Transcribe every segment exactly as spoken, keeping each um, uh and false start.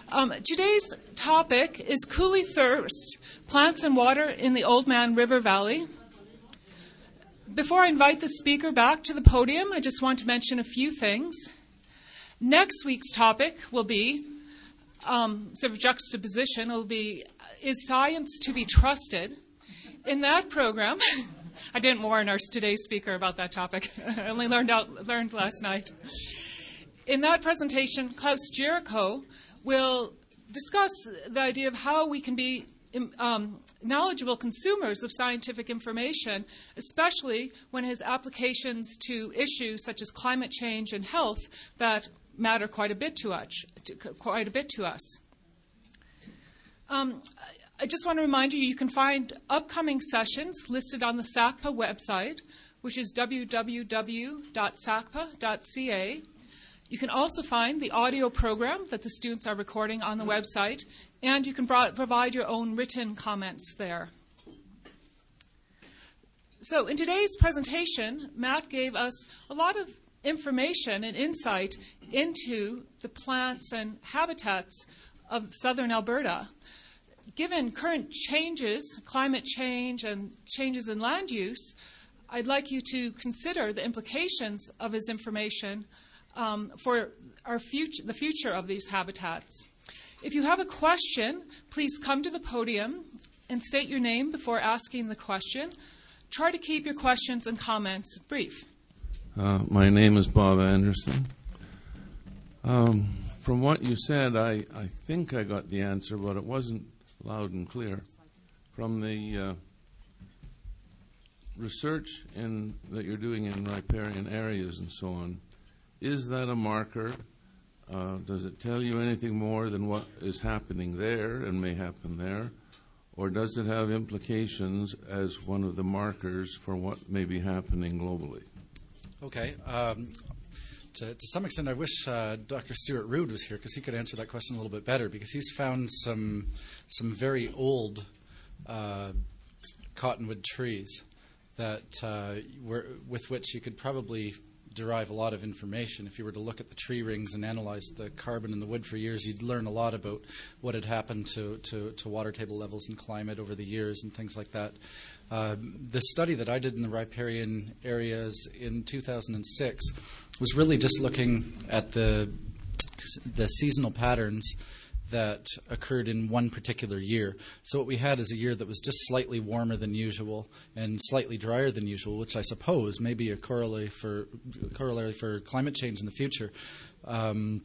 Um, today's topic is Coulee Thirst, Plants and Water in the Oldman River Valley. Before I invite the speaker back to the podium, I just want to mention a few things. Next week's topic will be, um, sort of juxtaposition, will be, is science to be trusted? In that program, I didn't warn our today's speaker about that topic. I only learned out learned last night. In that presentation, Klaus Jericho will discuss the idea of how we can be um, knowledgeable consumers of scientific information, especially when it has applications to issues such as climate change and health that matter quite a bit to us. Quite a bit to us. Um, I just want to remind you, you can find upcoming sessions listed on the S A C P A website, which is w w w dot s a c p a dot c a. You can also find the audio program that the students are recording on the website, and you can bro- provide your own written comments there. So in today's presentation, Matt gave us a lot of information and insight into the plants and habitats of southern Alberta. Given current changes, climate change and changes in land use, I'd like you to consider the implications of his information um, for our future, the future of these habitats. If you have a question, please come to the podium and state your name before asking the question. Try to keep your questions and comments brief. Uh, my name is Bob Anderson. Um, from what you said, I, I think I got the answer, but it wasn't loud and clear. From the uh, research in, that you're doing in riparian areas and so on, is that a marker? Uh, does it tell you anything more than what is happening there and may happen there? Or does it have implications as one of the markers for what may be happening globally? Okay. Um, to, to some extent, I wish uh, Doctor Stuart Rood was here because he could answer that question a little bit better, because he's found some some very old uh, cottonwood trees that uh, were, with which you could probably derive a lot of information. If you were to look at the tree rings and analyze the carbon in the wood for years, you'd learn a lot about what had happened to, to, to water table levels and climate over the years and things like that. Uh, the study that I did in the riparian areas in two thousand six was really just looking at the the seasonal patterns that occurred in one particular year. So what we had is a year that was just slightly warmer than usual and slightly drier than usual, which I suppose may be a corollary for corollary for climate change in the future. Um,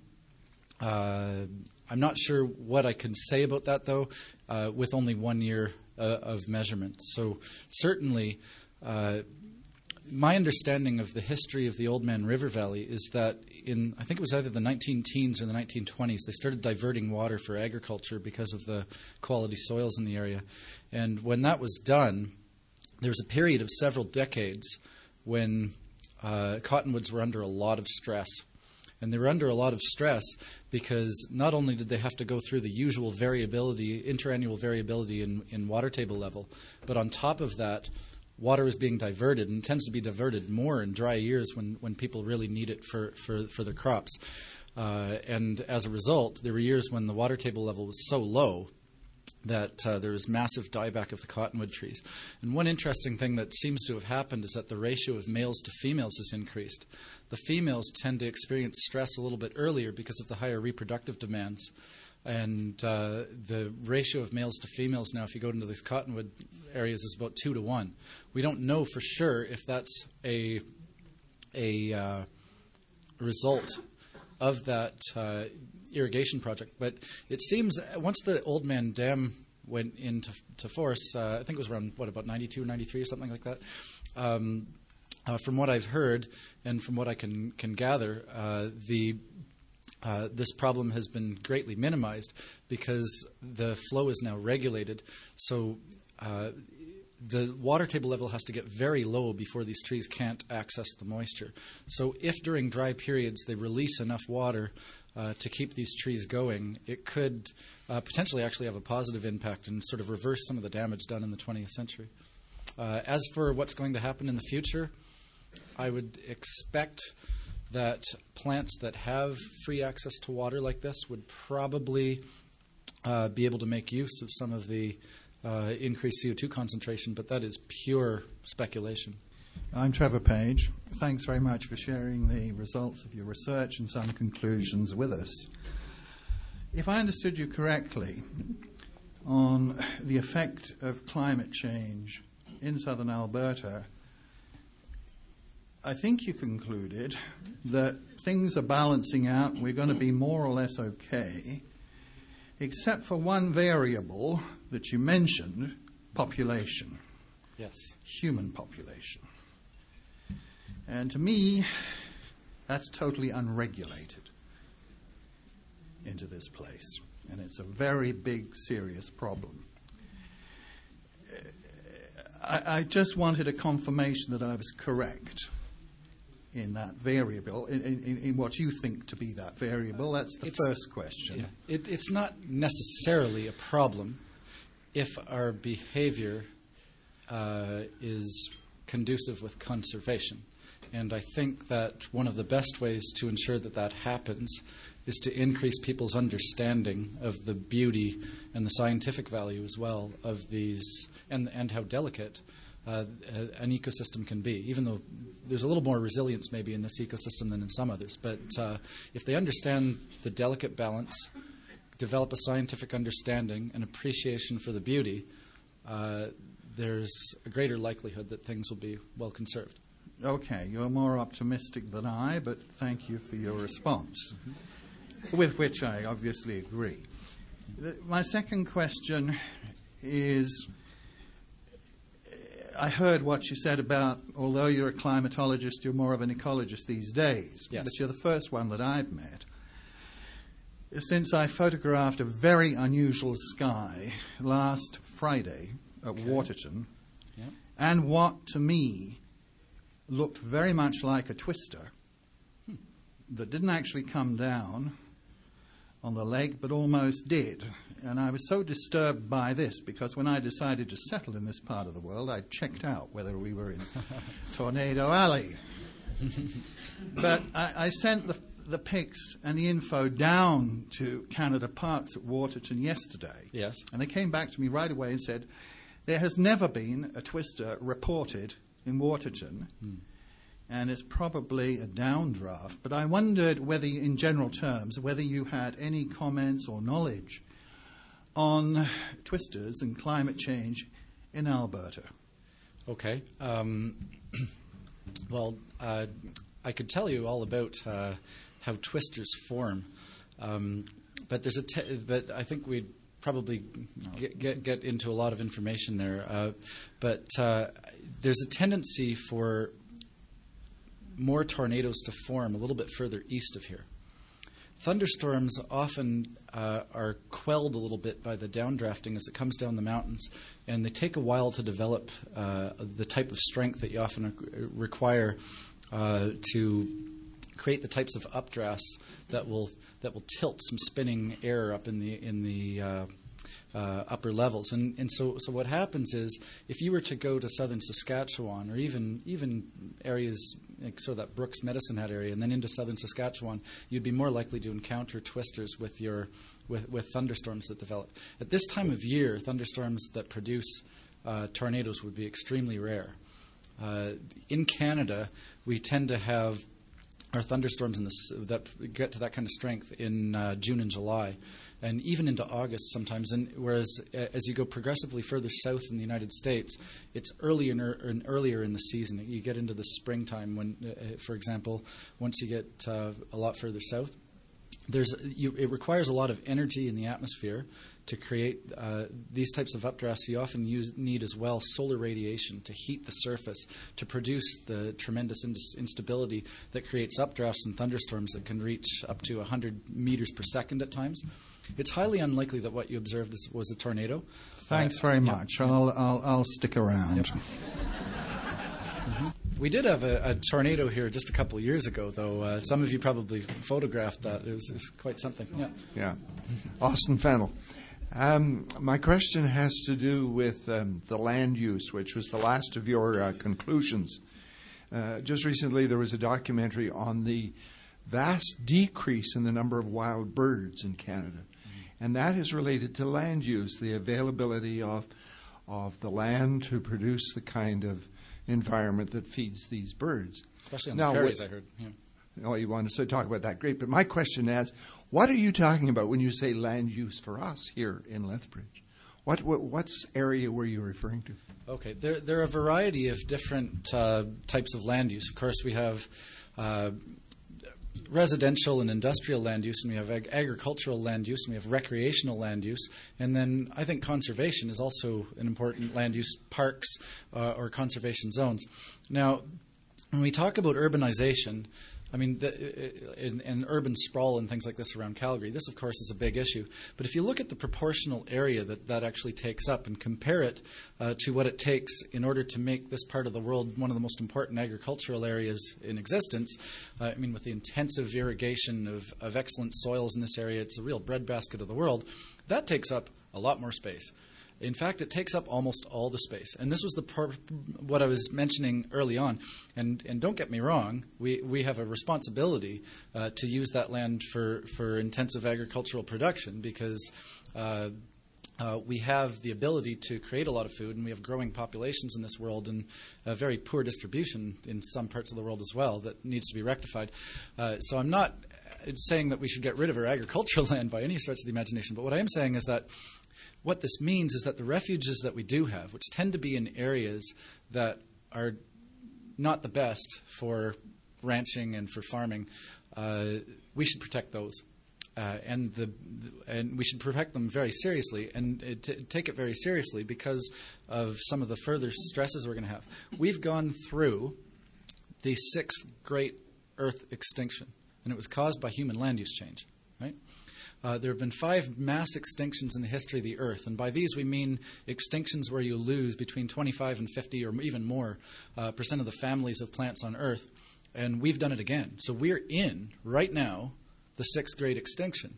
uh, I'm not sure what I can say about that, though, uh, with only one year uh, of measurement. So certainly, uh, my understanding of the history of the Oldman River Valley is that in, I think it was either the nineteen teens or the nineteen twenties, they started diverting water for agriculture because of the quality soils in the area. And when that was done, there was a period of several decades when uh, cottonwoods were under a lot of stress. And they were under a lot of stress because not only did they have to go through the usual variability, interannual variability in, in water table level, but on top of that, water is being diverted, and tends to be diverted more in dry years when, when people really need it for, for, for their crops. Uh, and as a result, there were years when the water table level was so low that uh, there was massive dieback of the cottonwood trees. And one interesting thing that seems to have happened is that the ratio of males to females has increased. The females tend to experience stress a little bit earlier because of the higher reproductive demands. And uh, the ratio of males to females now, if you go into these cottonwood areas, is about two to one. We don't know for sure if that's a a uh, result of that uh, irrigation project. But it seems once the Oldman Dam went into to force, uh, I think it was around, what, about ninety-two or ninety-three or something like that, um, uh, from what I've heard and from what I can, can gather, uh, the Uh, this problem has been greatly minimized because the flow is now regulated. So uh, the water table level has to get very low before these trees can't access the moisture. So if during dry periods they release enough water uh, to keep these trees going, it could uh, potentially actually have a positive impact and sort of reverse some of the damage done in the twentieth century. Uh, as for what's going to happen in the future, I would expect that plants that have free access to water like this would probably uh, be able to make use of some of the uh, increased C O two concentration, but that is pure speculation. I'm Trevor Page. Thanks very much for sharing the results of your research and some conclusions with us. If I understood you correctly, on the effect of climate change in southern Alberta, I think you concluded that things are balancing out and we're going to be more or less okay, except for one variable that you mentioned, population. Yes. Human population. And to me, that's totally unregulated into this place. And it's a very big, serious problem. I, I just wanted a confirmation that I was correct in that variable, in, in, in what you think to be that variable. That's the it's, first question. Yeah. It, it's not necessarily a problem if our behavior uh, is conducive with conservation. And I think that one of the best ways to ensure that that happens is to increase people's understanding of the beauty and the scientific value as well of these, and, and how delicate uh, an ecosystem can be, even though there's a little more resilience maybe in this ecosystem than in some others. But uh, if they understand the delicate balance, develop a scientific understanding and appreciation for the beauty, uh, there's a greater likelihood that things will be well conserved. Okay, you're more optimistic than I, but thank you for your response, mm-hmm. with which I obviously agree. The, my second question is, I heard what you said about, although you're a climatologist, you're more of an ecologist these days, yes. But you're the first one that I've met. Since I photographed a very unusual sky last Friday at okay. Waterton, yep. and what to me looked very much like a twister hmm. that didn't actually come down on the lake, but almost did. And I was so disturbed by this because when I decided to settle in this part of the world, I checked out whether we were in Tornado Alley. But I, I sent the, the pics and the info down to Canada Parks at Waterton yesterday. Yes. And they came back to me right away and said, there has never been a twister reported in Waterton, hmm. and it's probably a downdraft. But I wondered whether, in general terms, whether you had any comments or knowledge on twisters and climate change in Alberta. Okay. Um, well, uh, I could tell you all about uh, how twisters form, um, but there's a te- but I think we'd probably get, get get into a lot of information there. Uh, but uh, there's a tendency for more tornadoes to form a little bit further east of here. Thunderstorms often uh, are quelled a little bit by the downdrafting as it comes down the mountains, and they take a while to develop uh, the type of strength that you often require uh, to create the types of updrafts that will that will tilt some spinning air up in the in the uh, uh, upper levels. And and so so what happens is if you were to go to southern Saskatchewan or even even areas like sort of that Brooks Medicine Hat area and then into southern Saskatchewan, you'd be more likely to encounter twisters with your with, with thunderstorms that develop. At this time of year, thunderstorms that produce uh, tornadoes would be extremely rare. Uh, in Canada, we tend to have our thunderstorms in the, that get to that kind of strength in uh, June and July, and even into August sometimes. And whereas uh, as you go progressively further south in the United States, it's earlier and, and earlier in the season. You get into the springtime when, uh, for example, once you get uh, a lot further south, there's you, it requires a lot of energy in the atmosphere to create uh, these types of updrafts. You often use, need as well solar radiation to heat the surface to produce the tremendous in- instability that creates updrafts and thunderstorms that can reach up to one hundred meters per second at times. It's highly unlikely that what you observed is, was a tornado. Thanks uh, very yeah. much. I'll, I'll, I'll stick around. Yep. mm-hmm. We did have a, a tornado here just a couple of years ago, though. Uh, some of you probably photographed that. It was, it was quite something. Yeah. Yeah. Austin Fennell. Um, my question has to do with um, the land use, which was the last of your uh, conclusions. Uh, just recently, there was a documentary on the vast decrease in the number of wild birds in Canada. Mm-hmm. And that is related to land use, the availability of, of the land to produce the kind of environment that feeds these birds. Especially on now, the prairies, what, I heard. Yeah. Oh, you want to talk about that? Great. But my question is, what are you talking about when you say land use for us here in Lethbridge? What, what what's area were you referring to? Okay, there there are a variety of different uh, types of land use. Of course, we have uh, residential and industrial land use, and we have ag- agricultural land use, and we have recreational land use, and then I think conservation is also an important land use, parks uh, or conservation zones. Now, when we talk about urbanization, I mean, the, in, in urban sprawl and things like this around Calgary, this, of course, is a big issue. But if you look at the proportional area that that actually takes up and compare it uh, to what it takes in order to make this part of the world one of the most important agricultural areas in existence, uh, I mean, with the intensive irrigation of, of excellent soils in this area, it's a real breadbasket of the world, that takes up a lot more space. In fact, it takes up almost all the space. And this was the per- what I was mentioning early on. And, and don't get me wrong, we, we have a responsibility uh, to use that land for, for intensive agricultural production because uh, uh, we have the ability to create a lot of food, and we have growing populations in this world and a very poor distribution in some parts of the world as well that needs to be rectified. Uh, so I'm not saying that we should get rid of our agricultural land by any stretch of the imagination, but what I am saying is that what this means is that the refuges that we do have, which tend to be in areas that are not the best for ranching and for farming, uh, we should protect those. Uh, and the and we should protect them very seriously and uh, t- take it very seriously because of some of the further stresses we're going to have. We've gone through the sixth great Earth extinction, and it was caused by human land use change, right? Uh, there have been five mass extinctions in the history of the Earth, and by these we mean extinctions where you lose between twenty-five and fifty or even more uh, percent of the families of plants on Earth, and we've done it again. So we're in, right now, the sixth great extinction.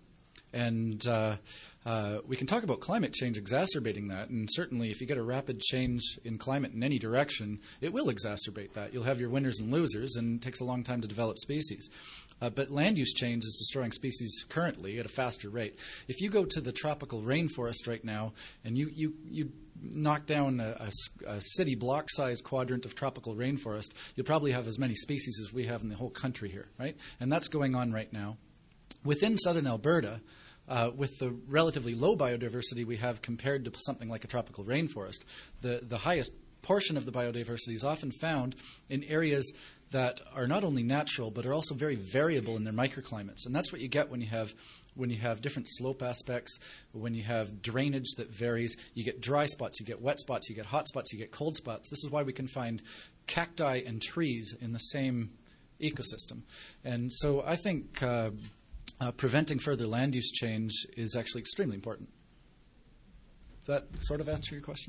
And uh, uh, we can talk about climate change exacerbating that, and certainly if you get a rapid change in climate in any direction, it will exacerbate that. You'll have your winners and losers, and it takes a long time to develop species. Uh, but land use change is destroying species currently at a faster rate. If you go to the tropical rainforest right now and you, you, you knock down a, a, a city block-sized quadrant of tropical rainforest, you'll probably have as many species as we have in the whole country here, right? And that's going on right now. Within southern Alberta, uh, with the relatively low biodiversity we have compared to something like a tropical rainforest, the, the highest portion of the biodiversity is often found in areas that are not only natural but are also very variable in their microclimates. And that's what you get when you have when you have different slope aspects, when you have drainage that varies. You get dry spots, you get wet spots, you get hot spots, you get cold spots. This is why we can find cacti and trees in the same ecosystem. And so I think uh, uh, preventing further land use change is actually extremely important. Does that sort of answer your question?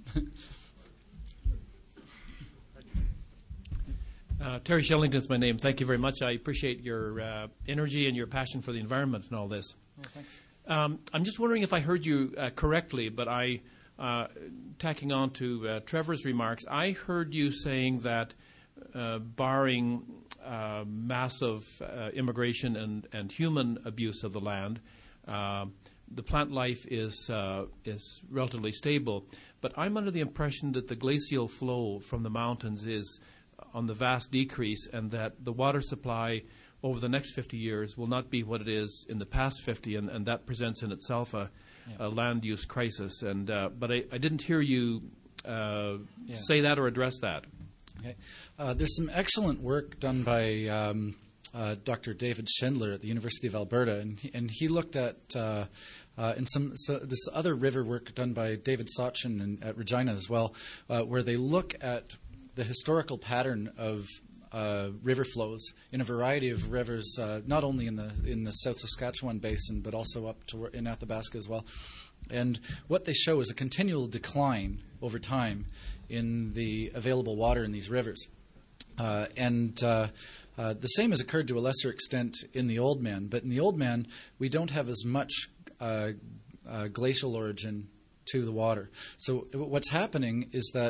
Uh, Terry Shellington is my name. Thank you very much. I appreciate your uh, energy and your passion for the environment and all this. Oh, thanks. Um, I'm just wondering if I heard you uh, correctly, but I, uh, tacking on to uh, Trevor's remarks, I heard you saying that uh, barring uh, massive uh, immigration and, and human abuse of the land, uh, the plant life is uh, is relatively stable. But I'm under the impression that the glacial flow from the mountains is on the vast decrease, and that the water supply over the next fifty years will not be what it is in the past fifty, and, and that presents in itself a, yeah. a land use crisis. And uh, but I, I didn't hear you uh, yeah. say that or address that. Okay. Uh, there's some excellent work done by um, uh, Doctor David Schindler at the University of Alberta, and he, and he looked at uh, uh, and some so this other river work done by David Sachin and at Regina as well, uh, where they look at the historical pattern of uh, river flows in a variety of rivers, uh, not only in the in the South Saskatchewan basin, but also up to in Athabasca as well. And what they show is a continual decline over time in the available water in these rivers. Uh, and uh, uh, the same has occurred to a lesser extent in the Oldman, but in the Oldman we don't have as much uh, uh, glacial origin to the water. So what's happening is that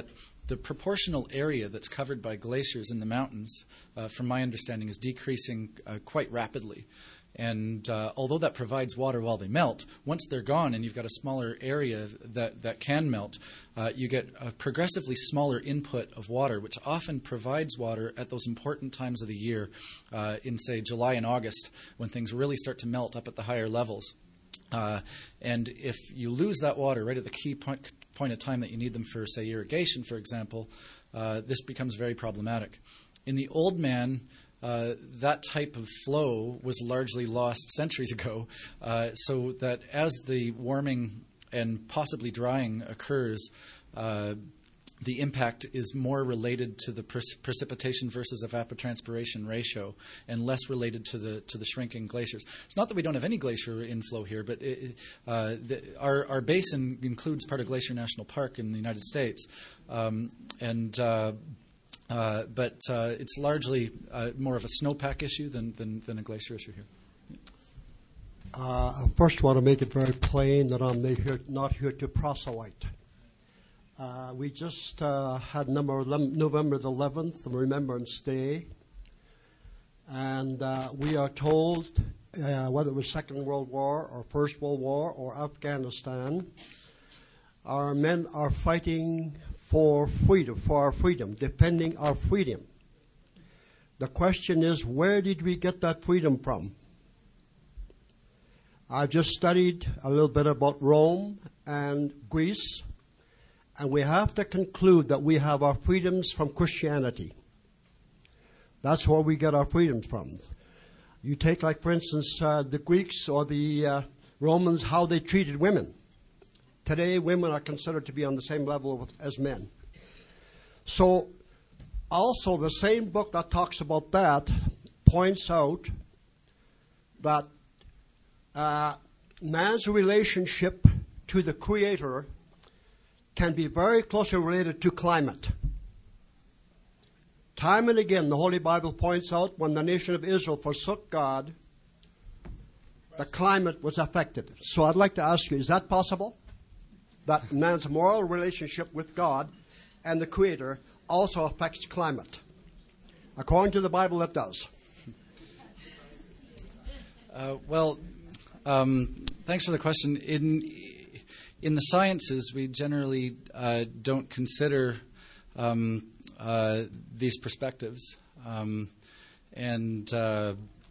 the proportional area that's covered by glaciers in the mountains, uh, from my understanding, is decreasing uh, quite rapidly. And uh, although that provides water while they melt, once they're gone and you've got a smaller area that, that can melt, uh, you get a progressively smaller input of water, which often provides water at those important times of the year, uh, in, say, July and August, when things really start to melt up at the higher levels. Uh, and if you lose that water right at the key point, point of time that you need them for, say, irrigation, for example, uh, this becomes very problematic. In the Old Man, Uh, that type of flow was largely lost centuries ago, uh, so that as the warming and possibly drying occurs, uh, the impact is more related to the pre- precipitation versus evapotranspiration ratio and less related to the to the shrinking glaciers. It's not that we don't have any glacier inflow here, but it, uh, the, our, our basin includes part of Glacier National Park in the United States, um, and uh, Uh, but uh, it's largely uh, more of a snowpack issue than, than, than a glacier issue here. Uh, first, I want to make it very plain that I'm not here, not here to proselyte. Uh, we just uh, had November the eleventh, the Remembrance Day, and uh, we are told, uh, whether it was Second World War or First World War or Afghanistan, our men are fighting for freedom, for our freedom, defending our freedom. The question is, where did we get that freedom from? I've just studied a little bit about Rome and Greece, and we have to conclude that we have our freedoms from Christianity. That's where we get our freedoms from. You take, like, for instance, uh, the Greeks or the uh, Romans, how they treated women. Today, women are considered to be on the same level with, as men. So, also the same book that talks about that points out that uh, man's relationship to the Creator can be very closely related to climate. Time and again, the Holy Bible points out when the nation of Israel forsook God, the climate was affected. So I'd like to ask you, is that possible? That man's moral relationship with God and the Creator also affects climate. According to the Bible, it does. Uh, well, um, thanks for the question. In in the sciences, we generally uh, don't consider um, uh, these perspectives, um, and uh,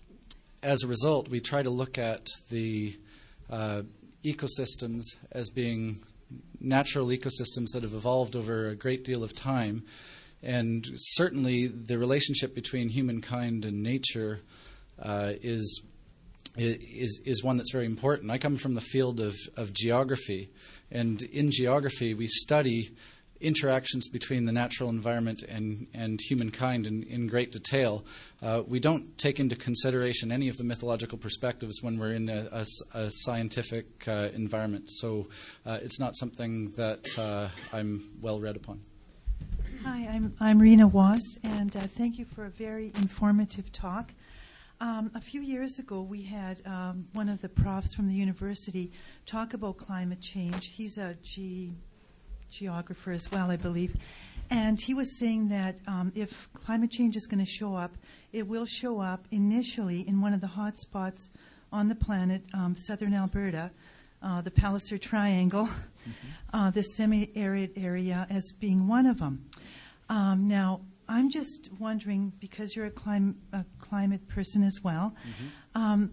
as a result, we try to look at the uh, ecosystems as being natural ecosystems that have evolved over a great deal of time. And certainly the relationship between humankind and nature uh, is, is is one that's very important. I come from the field of, of geography, and in geography we study interactions between the natural environment and, and humankind in, in great detail. Uh, we don't take into consideration any of the mythological perspectives when we're in a, a, a scientific uh, environment. So uh, it's not something that uh, I'm well read upon. Hi, I'm, I'm Rena Was, and uh, thank you for a very informative talk. Um, a few years ago, we had um, one of the profs from the university talk about climate change. He's a G... geographer as well, I believe. And he was saying that um, if climate change is going to show up, it will show up initially in one of the hot spots on the planet, um, southern Alberta, uh, the Palliser Triangle, mm-hmm. uh, the semi-arid area as being one of them. Um, now, I'm just wondering, because you're a, clim- a climate person as well, mm-hmm. um,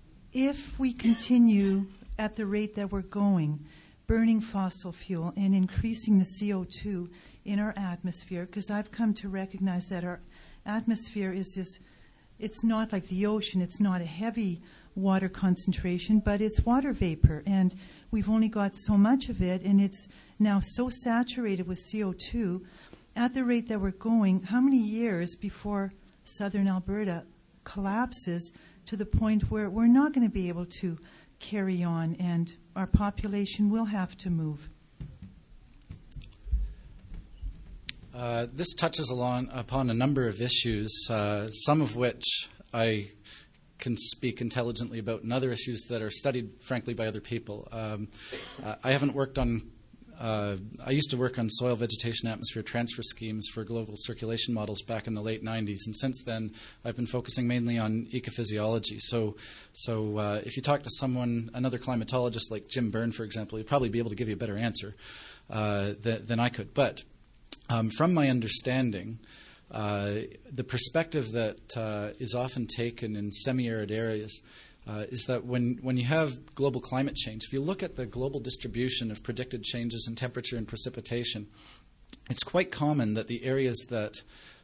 if we continue at the rate that we're going, burning fossil fuel and increasing the C O two in our atmosphere, because I've come to recognize that our atmosphere is this, it's not like the ocean, it's not a heavy water concentration, but it's water vapor, and we've only got so much of it, and it's now so saturated with C O two. At the rate that we're going, how many years before southern Alberta collapses to the point where we're not going to be able to carry on and our population will have to move? Uh, this touches along, upon a number of issues, uh, some of which I can speak intelligently about, and other issues that are studied, frankly, by other people. Um, uh, I haven't worked on uh, I used to work on soil vegetation atmosphere transfer schemes for global circulation models back in the late nineties, and since then I've been focusing mainly on ecophysiology. So, so uh, if you talk to someone, another climatologist like Jim Byrne, for example, he'd probably be able to give you a better answer uh, th- than I could. But um, from my understanding, uh, the perspective that uh, is often taken in semi-arid areas Uh, is that when, when you have global climate change, if you look at the global distribution of predicted changes in temperature and precipitation, it's quite common that the areas that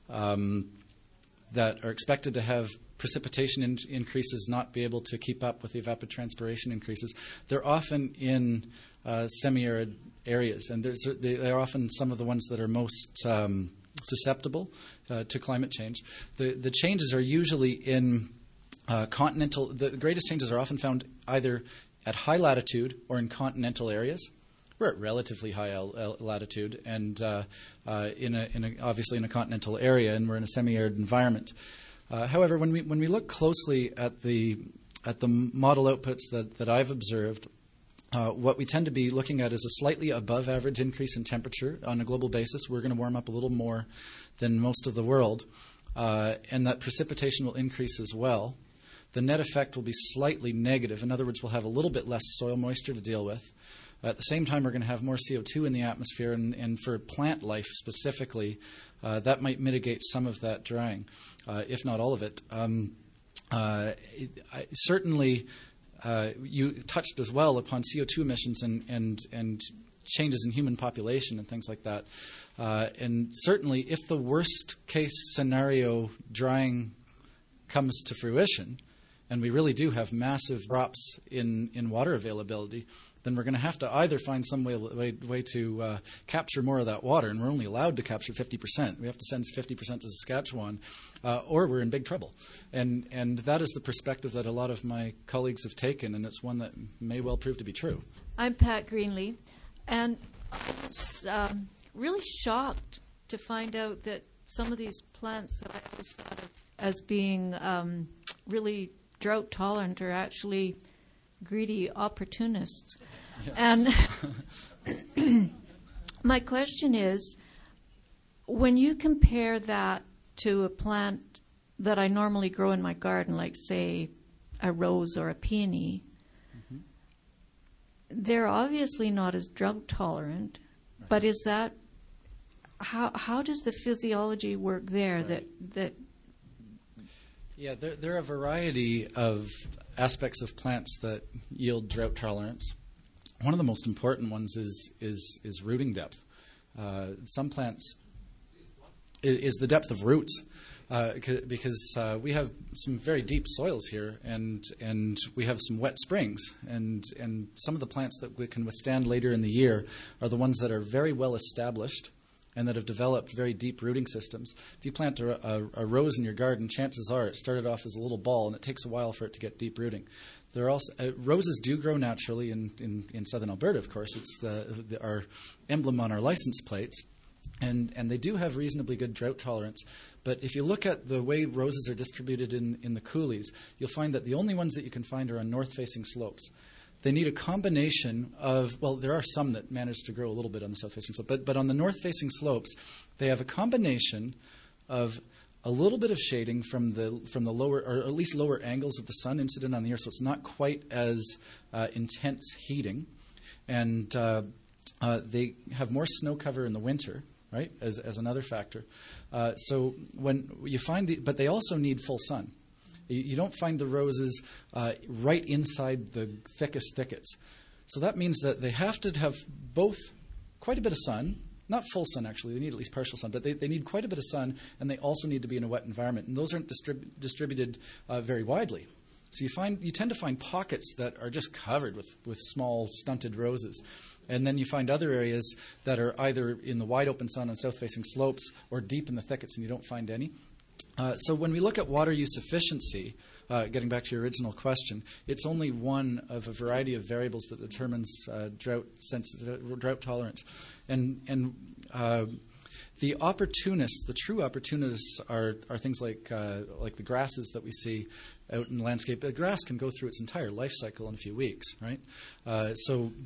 um, that are expected to have precipitation in- increases not be able to keep up with the evapotranspiration increases, they're often in uh, semi-arid areas, and there's, they, they're often some of the ones that are most um, susceptible uh, to climate change. The, the changes are usually in Uh, continental, the greatest changes are often found either at high latitude or in continental areas. We're at relatively high al- al- latitude and uh, uh, in a, in a, obviously in a continental area, and we're in a semi-arid environment. Uh, however, when we when we look closely at the at the model outputs that, that I've observed, uh, what we tend to be looking at is a slightly above average increase in temperature on a global basis. We're going to warm up a little more than most of the world, uh, and that precipitation will increase as well. The net effect will be slightly negative. In other words, we'll have a little bit less soil moisture to deal with. At the same time, we're going to have more C O two in the atmosphere, and, and for plant life specifically, uh, that might mitigate some of that drying, uh, if not all of it. Um, uh, it I, certainly, uh, you touched as well upon C O two emissions and, and, and changes in human population and things like that. Uh, and certainly, if the worst case scenario drying comes to fruition, and we really do have massive drops in, in water availability, then we're going to have to either find some way, way, way to uh, capture more of that water, and we're only allowed to capture fifty percent. We have to send fifty percent to Saskatchewan, uh, or we're in big trouble. And, and that is the perspective that a lot of my colleagues have taken, and it's one that may well prove to be true. I'm Pat Greenlee, and I was um, really shocked to find out that some of these plants that I always thought of as being um, really drought tolerant are actually greedy opportunists. Yes. And my question is, when you compare that to a plant that I normally grow in my garden, like say a rose or a peony, mm-hmm. they're obviously not as drought tolerant. Right. But is that how how does the physiology work there? Right. That that Yeah, there, there are a variety of aspects of plants that yield drought tolerance. One of the most important ones is is, is rooting depth. Uh, some plants is, is the depth of roots, uh, because uh, we have some very deep soils here, and and we have some wet springs, and and some of the plants that we can withstand later in the year are the ones that are very well established and that have developed very deep rooting systems. If you plant a, a, a rose in your garden, chances are it started off as a little ball, and it takes a while for it to get deep rooting. There are also uh, roses do grow naturally in, in, in southern Alberta, of course. It's the, the, our emblem on our license plates, and, and they do have reasonably good drought tolerance. But if you look at the way roses are distributed in, in the coulees, you'll find that the only ones that you can find are on north-facing slopes. They need a combination of, well, there are some that manage to grow a little bit on the south-facing slope, but, but on the north-facing slopes, they have a combination of a little bit of shading from the from the lower, or at least lower angles of the sun incident on the earth, so it's not quite as uh, intense heating, and uh, uh, they have more snow cover in the winter, right, as, as another factor. Uh, so when you find the, but they also need full sun. You don't find the roses uh, right inside the thickest thickets. So that means that they have to have both quite a bit of sun, not full sun actually, they need at least partial sun, but they, they need quite a bit of sun, and they also need to be in a wet environment. And those aren't distrib- distributed uh, very widely. So you find you tend to find pockets that are just covered with, with small stunted roses. And then you find other areas that are either in the wide open sun on south-facing slopes or deep in the thickets, and you don't find any. Uh, so when we look at water use efficiency, uh, getting back to your original question, it's only one of a variety of variables that determines uh, drought sens- drought tolerance. And and uh, the opportunists, the true opportunists, are are things like uh, like the grasses that we see out in the landscape. A grass can go through its entire life cycle in a few weeks, right? Uh, so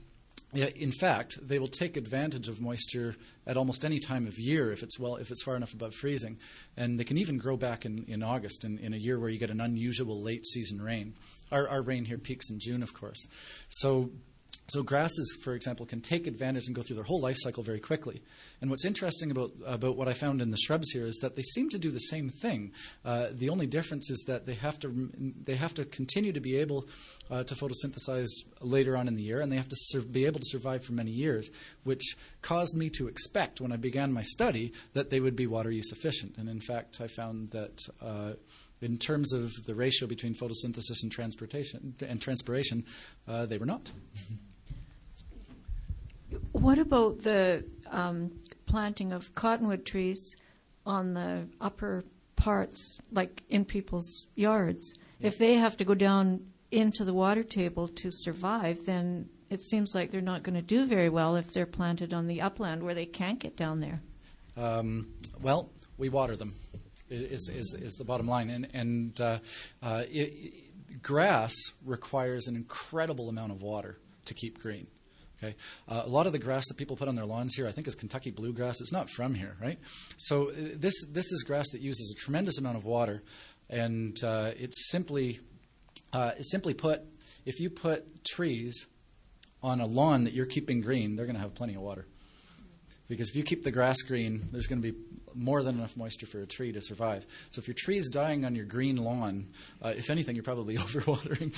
Yeah, in fact, they will take advantage of moisture at almost any time of year if it's well if it's far enough above freezing, and they can even grow back in, in August in, in a year where you get an unusual late season rain. Our, our rain here peaks in June, of course. So. So grasses, for example, can take advantage and go through their whole life cycle very quickly. And what's interesting about about what I found in the shrubs here is that they seem to do the same thing. Uh, the only difference is that they have to they have to continue to be able uh, to photosynthesize later on in the year, and they have to sur- be able to survive for many years, which caused me to expect when I began my study that they would be water use efficient. And in fact, I found that. Uh, In terms of the ratio between photosynthesis and transportation and transpiration, uh, they were not. What about the um, planting of cottonwood trees on the upper parts, like in people's yards? Yeah. If they have to go down into the water table to survive, then it seems like they're not going to do very well if they're planted on the upland where they can't get down there. Um, well, we water them. Is, is is the bottom line, and and uh, uh, it, it, grass requires an incredible amount of water to keep green. Okay, uh, a lot of the grass that people put on their lawns here, I think, is Kentucky bluegrass. It's not from here, right? So uh, this this is grass that uses a tremendous amount of water, and uh, it's simply uh, it's simply put. If you put trees on a lawn that you're keeping green, they're going to have plenty of water. Because if you keep the grass green, there's going to be more than enough moisture for a tree to survive. So if your tree's dying on your green lawn, uh, if anything, you're probably overwatering.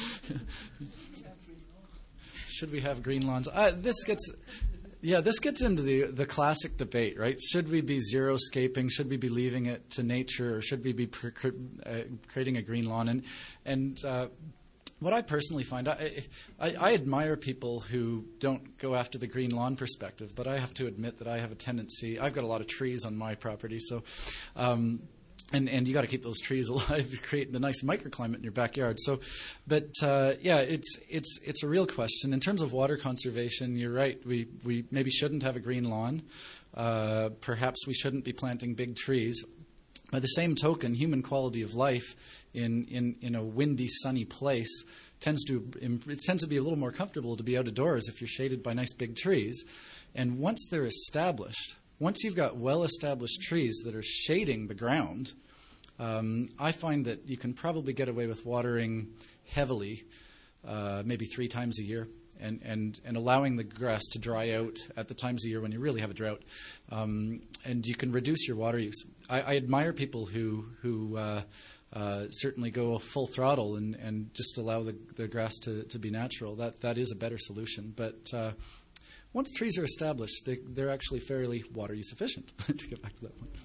Should we have green lawns? Uh, this gets, yeah, this gets into the the classic debate, right? Should we be zero-scaping? Should we be leaving it to nature, or should we be pr- cr- uh, creating a green lawn? And and uh, what I personally find, I, I, I admire people who don't go after the green lawn perspective, but I have to admit that I have a tendency. I've got a lot of trees on my property, so um, and and you got to keep those trees alive to create the nice microclimate in your backyard. So, but uh, yeah, it's it's it's a real question in terms of water conservation. You're right. We we maybe shouldn't have a green lawn. Uh, perhaps we shouldn't be planting big trees. By the same token, human quality of life in, in, in a windy, sunny place tends to it tends to be a little more comfortable to be out of doors if you're shaded by nice big trees. And once they're established, once you've got well-established trees that are shading the ground, um, I find that you can probably get away with watering heavily, uh, maybe three times a year. And, and, and allowing the grass to dry out at the times of year when you really have a drought. Um, and you can reduce your water use. I, I admire people who, who uh, uh, certainly go full throttle and, and just allow the, the grass to, to be natural. That, that is a better solution. But uh, once trees are established, they, they're actually fairly water use efficient, to get back to that point.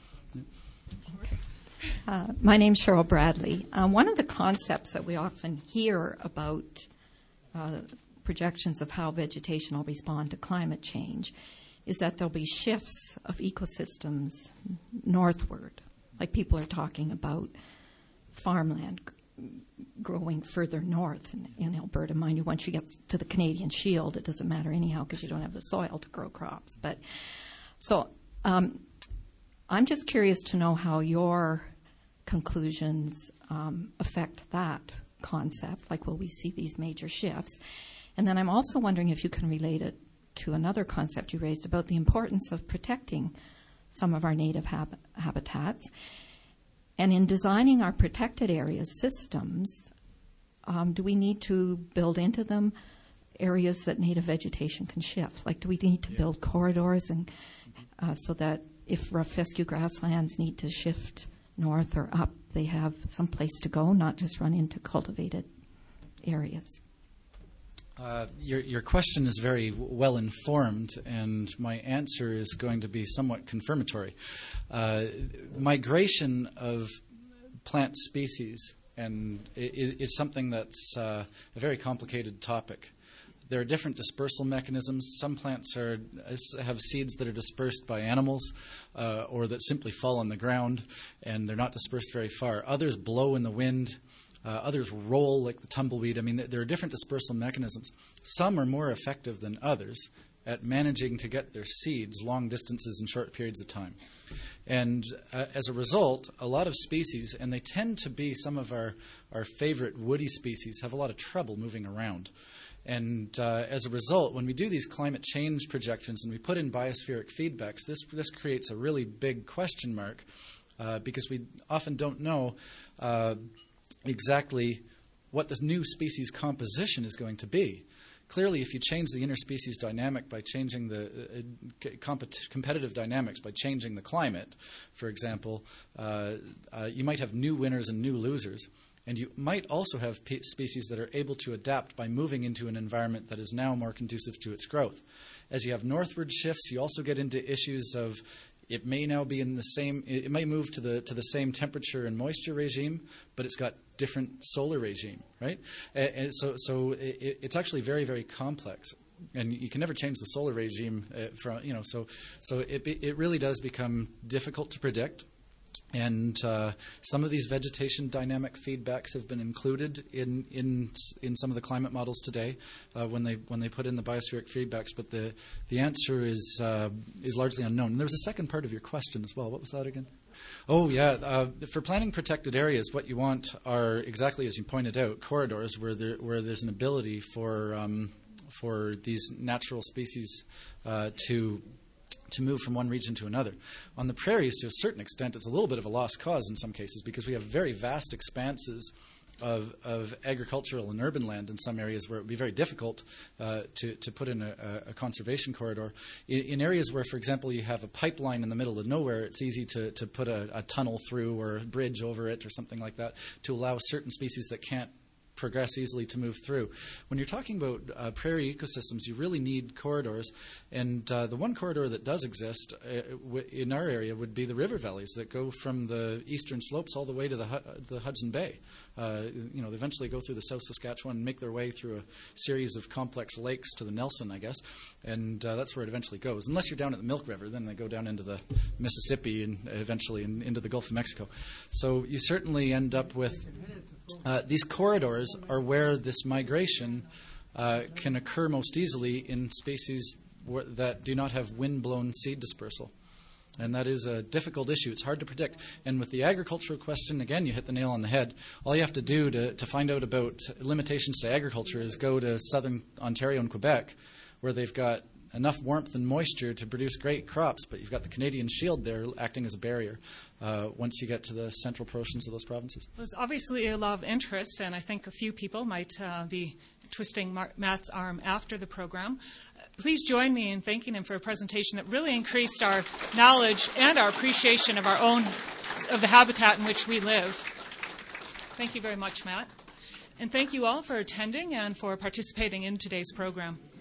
Yeah. Uh, my name's Cheryl Bradley. Um, one of the concepts that we often hear about uh, projections of how vegetation will respond to climate change is that there'll be shifts of ecosystems northward. Like people are talking about farmland g- growing further north in, in Alberta. Mind you, once you get to the Canadian Shield, it doesn't matter anyhow because you don't have the soil to grow crops. But so um, I'm just curious to know how your conclusions um, affect that concept. Like, will we see these major shifts? And then I'm also wondering if you can relate it to another concept you raised about the importance of protecting some of our native hab- habitats. And in designing our protected areas systems, um, do we need to build into them areas that native vegetation can shift? Like, do we need to yeah. build corridors and uh, so that if rough fescue grasslands need to shift north or up, they have some place to go, not just run into cultivated areas? Uh, your, your question is very w- well informed, and my answer is going to be somewhat confirmatory. Uh, migration of plant species and is, is something that's uh, a very complicated topic. There are different dispersal mechanisms. Some plants are have seeds that are dispersed by animals uh, or that simply fall on the ground, and they're not dispersed very far. Others blow in the wind. Uh, others roll like the tumbleweed. I mean, th- there are different dispersal mechanisms. Some are more effective than others at managing to get their seeds long distances in short periods of time. And uh, as a result, a lot of species, and they tend to be some of our, our favorite woody species, have a lot of trouble moving around. And uh, as a result, when we do these climate change projections and we put in biospheric feedbacks, this, this creates a really big question mark uh, because we often don't know uh, exactly what this new species composition is going to be. Clearly, if you change the interspecies dynamic by changing the uh, comp- competitive dynamics, by changing the climate, for example, uh, uh, you might have new winners and new losers. And you might also have pe- species that are able to adapt by moving into an environment that is now more conducive to its growth. As you have northward shifts, you also get into issues of it may now be in the same, it may move to the to the same temperature and moisture regime, but it's got different solar regime, right? And, and so so it, it's actually very, very complex. And you can never change the solar regime uh, from, you know, so so it it really does become difficult to predict. And uh, some of these vegetation dynamic feedbacks have been included in in, in some of the climate models today uh, when they when they put in the biospheric feedbacks. But the the answer is uh, is largely unknown. And there was a second part of your question as well. What was that again? Oh yeah, uh, for planning protected areas, what you want are exactly as you pointed out, corridors where there where there's an ability for um, for these natural species uh, to. to move from one region to another. On the prairies, to a certain extent, it's a little bit of a lost cause in some cases because we have very vast expanses of, of agricultural and urban land in some areas where it would be very difficult uh, to, to put in a, a conservation corridor. In, in areas where, for example, you have a pipeline in the middle of nowhere, it's easy to, to put a, a tunnel through or a bridge over it or something like that to allow certain species that can't progress easily to move through. When you're talking about uh, prairie ecosystems, you really need corridors, and uh, the one corridor that does exist uh, w- in our area would be the river valleys that go from the eastern slopes all the way to the, Hu- the Hudson Bay. Uh, you know, they eventually go through the South Saskatchewan and make their way through a series of complex lakes to the Nelson, I guess, and uh, that's where it eventually goes. Unless you're down at the Milk River, then they go down into the Mississippi and eventually in, into the Gulf of Mexico. So you certainly end up with Uh, these corridors are where this migration uh, can occur most easily in species wh- that do not have wind-blown seed dispersal. And that is a difficult issue. It's hard to predict. And with the agricultural question, again, you hit the nail on the head. All you have to do to, to find out about limitations to agriculture is go to southern Ontario and Quebec, where they've got enough warmth and moisture to produce great crops, but you've got the Canadian Shield there acting as a barrier uh, once you get to the central portions of those provinces. There's obviously a lot of interest, and I think a few people might uh, be twisting Mar- Matt's arm after the program. Please join me in thanking him for a presentation that really increased our knowledge and our appreciation of our own, of the habitat in which we live. Thank you very much, Matt. And thank you all for attending and for participating in today's program.